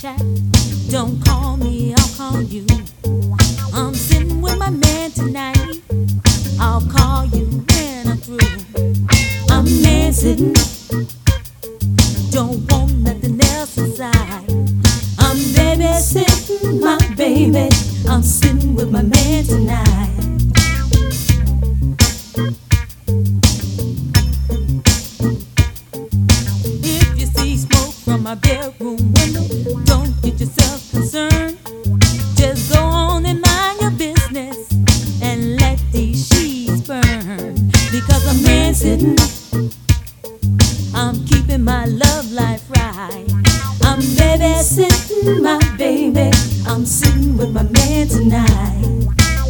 chat. Don't call me, I'll call you. I'm sitting with my man tonight. I'll call you when I'm through. I'm man sitting, don't want nothing else inside. I'm babysitting my baby. I'm sitting with my man tonight. If you see smoke from my bedroom window, don't get yourself concerned. Just go on and mind your business and let these sheets burn. Because I'm man sitting, I'm keeping my love life right. I'm babysitting my baby. I'm sitting with my man tonight.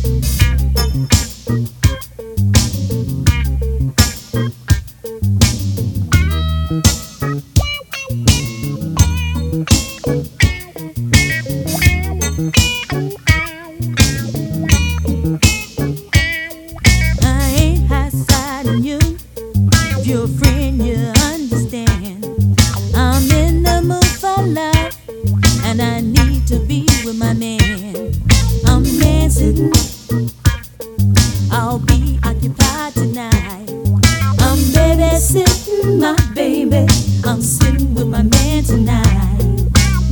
I ain't high-siding you. If you're a friend, you understand. I'm in the mood for love, and I need to be with my man. I'm man sitting, I'll be occupied tonight. I'm babysitting my baby. I'm sitting with my man tonight.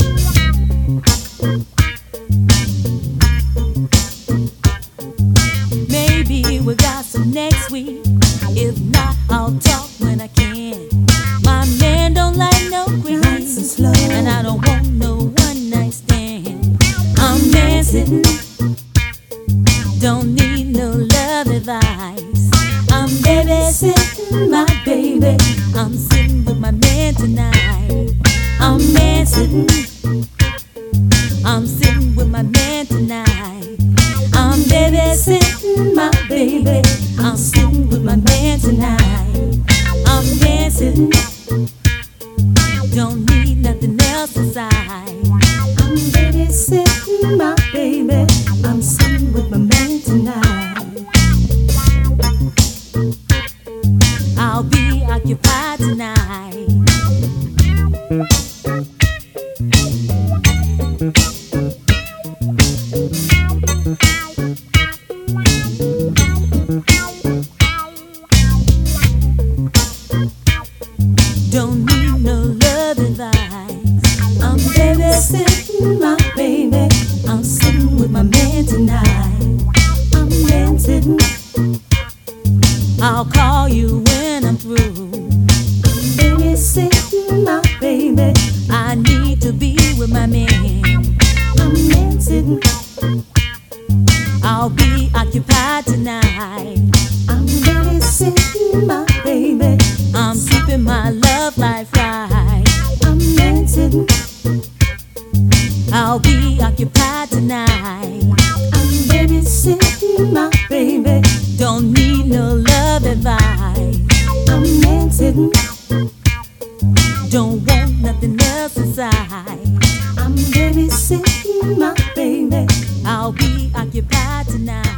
Maybe we got some next week. If not, I'll talk when I can. My man don't like no green, and I don't want no one night stand. I'm man sitting, don't need no love advice. I'm babysitting my baby. I'm sitting with my man tonight. I'm man sitting, I'm sitting with my man tonight. I'm babysitting my baby. I'm sitting with my man tonight. I'm man sitting, don't need nothing else inside. I'm babysitting my baby. I'm sitting with my man tonight. I'll be occupied tonight. Don't need no love advice. I'm babysitting my baby. I'm sitting with my man tonight. I'm man sitting, I'll call you when I'm through. I'm babysitting my baby. I need to be with my man. I'm man sitting, I'll be occupied tonight. I'm babysitting my baby. I'm keeping my love life right. I'm man sitting, I'll be occupied tonight. I'm babysitting my baby. Don't need no love advice. I'm man sitting, don't want nothing else inside. I'm babysitting my baby. I'll be occupied tonight.